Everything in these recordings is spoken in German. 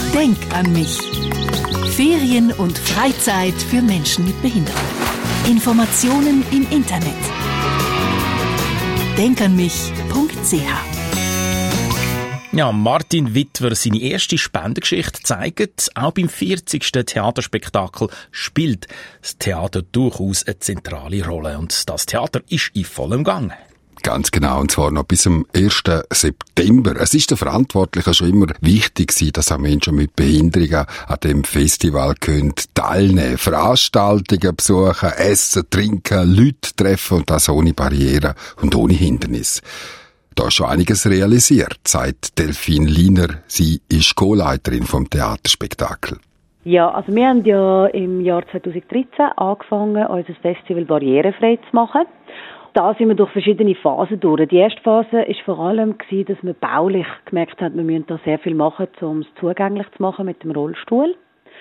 Denk an mich. Ferien und Freizeit für Menschen mit Behinderung. Informationen im Internet. denkanmich.ch. Ja, Martin Wittwer, seine erste Spendengeschichte zeigt, auch beim 40. Theaterspektakel spielt das Theater durchaus eine zentrale Rolle. Und das Theater ist in vollem Gang. Ganz genau, und zwar noch bis zum 1. September. Es ist den Verantwortlichen schon immer wichtig gewesen, dass auch Menschen mit Behinderungen an dem Festival teilnehmen können. Veranstaltungen besuchen, essen, trinken, Leute treffen und das ohne Barrieren und ohne Hindernis. Da ist schon einiges realisiert, sagt Delphine Liner. Sie ist Co-Leiterin vom Theaterspektakel. Ja, also wir haben ja im Jahr 2013 angefangen, unser Festival barrierefrei zu machen. Da sind wir durch verschiedene Phasen durch. Die erste Phase war vor allem, dass wir baulich gemerkt haben, wir müssen da sehr viel machen, um es zugänglich zu machen mit dem Rollstuhl.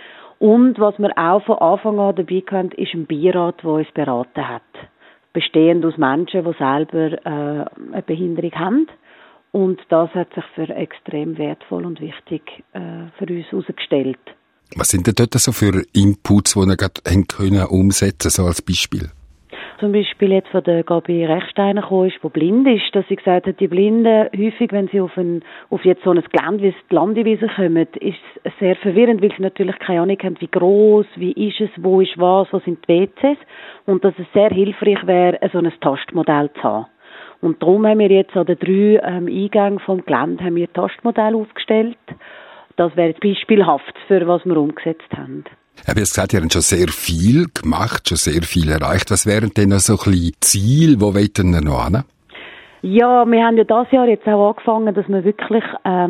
Und was wir auch von Anfang an dabei hatten, ist ein Beirat, der uns beraten hat. Bestehend aus Menschen, die selber eine Behinderung haben. Und das hat sich für extrem wertvoll und wichtig für uns herausgestellt. Was sind denn dort so für Inputs, die ihr gerade umsetzen können, so als Beispiel? Zum Beispiel jetzt von der Gabi Rechsteiner gekommen ist, die blind ist, dass sie gesagt hat, die Blinden, häufig, wenn sie auf jetzt so ein Gelände wie die Landewiese kommen, ist es sehr verwirrend, weil sie natürlich keine Ahnung haben, wie gross, wie ist es, wo ist was, wo sind die WCs. Und dass es sehr hilfreich wäre, so ein Tastmodell zu haben. Und darum haben wir jetzt an den 3 Eingängen vom Gelände haben wir Tastmodell aufgestellt. Das wäre jetzt beispielhaft, für was wir umgesetzt haben. Ich habe jetzt gesagt, ihr habt schon sehr viel gemacht, schon sehr viel erreicht. Was wären denn noch so ein bisschen Ziele, wo wollt ihr noch hin? Ja, wir haben ja dieses Jahr jetzt auch angefangen, dass wir wirklich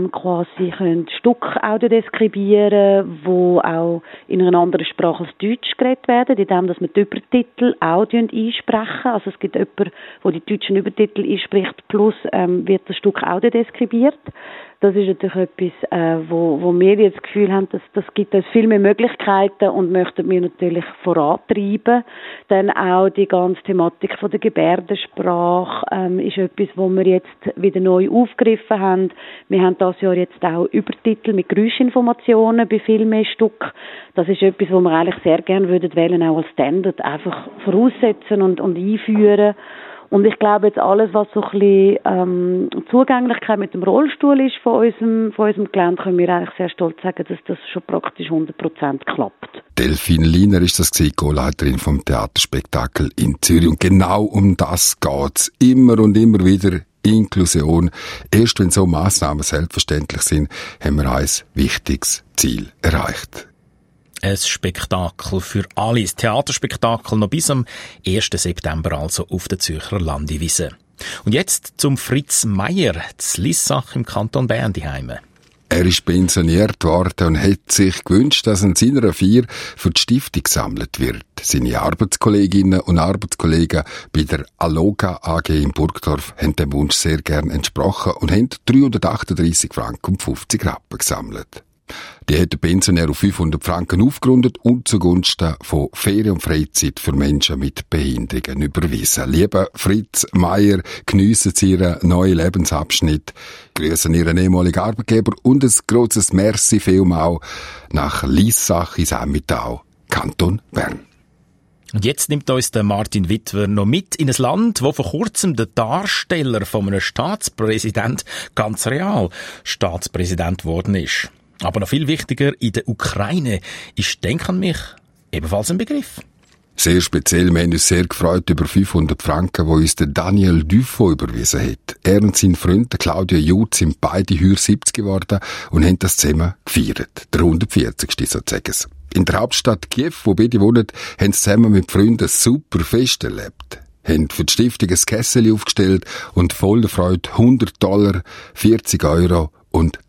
quasi Stück audiodeskribieren, wo auch in einer anderen Sprache als Deutsch geredet werden, indem dass wir die Übertitel auch einsprechen. Also es gibt jemanden, der die deutschen Übertitel einspricht, plus wird das Stück audiodeskribiert. Das ist natürlich etwas, wo wir jetzt das Gefühl haben, dass das gibt uns viel mehr Möglichkeiten und möchten wir natürlich vorantreiben. Dann auch die ganze Thematik von der Gebärdensprache ist etwas, wo wir jetzt wieder neu aufgegriffen haben. Wir haben dieses Jahr jetzt auch Übertitel mit Geräuschinformationen bei viel mehr Stück. Das ist etwas, wo wir eigentlich sehr gerne wollen, auch als Standard einfach voraussetzen und einführen. Und ich glaube jetzt alles, was so ein bisschen Zugänglichkeit mit dem Rollstuhl ist von unserem Gelände, können wir eigentlich sehr stolz sagen, dass das schon praktisch 100% klappt. Delphine Liner ist das Co-Leiterin vom Theaterspektakel in Zürich. Und genau um das geht's. Immer und immer wieder Inklusion. Erst wenn so Massnahmen selbstverständlich sind, haben wir ein wichtiges Ziel erreicht. Ein Spektakel für alle. Das Theaterspektakel noch bis am 1. September also auf der Zürcher Landewiese. Und jetzt zum Fritz Meier, zu Lissach im Kanton Bern daheim. Er ist pensioniert worden und hat sich gewünscht, dass in seiner Feier für die Stiftung gesammelt wird. Seine Arbeitskolleginnen und Arbeitskollegen bei der Aloga AG in Burgdorf haben dem Wunsch sehr gern entsprochen und haben 338 Franken und 50 Rappen gesammelt. Die hat der Pensionär auf 500 Franken aufgerundet und zugunsten von Ferien und Freizeit für Menschen mit Behinderungen überwiesen. Lieber Fritz Meier, geniessen Sie Ihren neuen Lebensabschnitt, grüßen Ihren ehemaligen Arbeitgeber und ein grosses Merci vielmal nach Lissach ins Emmental, Kanton Bern. Und jetzt nimmt uns der Martin Wittwer noch mit in ein Land, wo vor kurzem der Darsteller von einem Staatspräsident ganz real Staatspräsident geworden ist. Aber noch viel wichtiger, in der Ukraine ist «Denk an mich» ebenfalls ein Begriff. Sehr speziell, wir haben uns sehr gefreut über 500 Franken, die uns der Daniel Dufo überwiesen hat. Er und sein Freund, der Claudio Jud, sind beide heuer 70 geworden und haben das zusammen gefeiert. Der 140. sozusagen. In der Hauptstadt Kiew, wo beide wohnen, haben sie zusammen mit Freunden ein super Fest erlebt. Haben für die Stiftung ein Kessel aufgestellt und voller Freude $100, 40 Euro und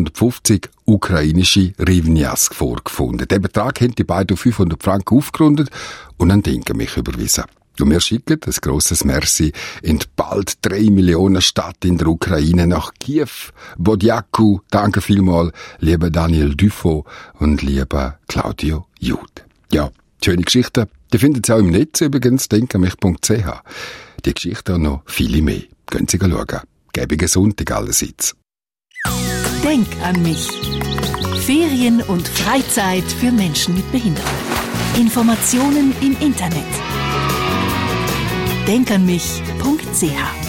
250 ukrainische Rivnias vorgefunden. Den Betrag haben die beiden auf 500 Franken aufgerundet und an Denken mich überwiesen. Und wir schicken ein grosses Merci in die bald 3 Millionen Stadt in der Ukraine nach Kiew, Bodjaku. Danke vielmals, lieber Daniel Dufo und lieber Claudio Jud. Ja, schöne Geschichten. Die findet ihr auch im Netz übrigens, denkanmich.ch. Die Geschichte und noch viele mehr. Gehen Sie schauen. Gäbigen Sonntag allerseits. Denk an mich. Ferien und Freizeit für Menschen mit Behinderung. Informationen im Internet. denkanmich.ch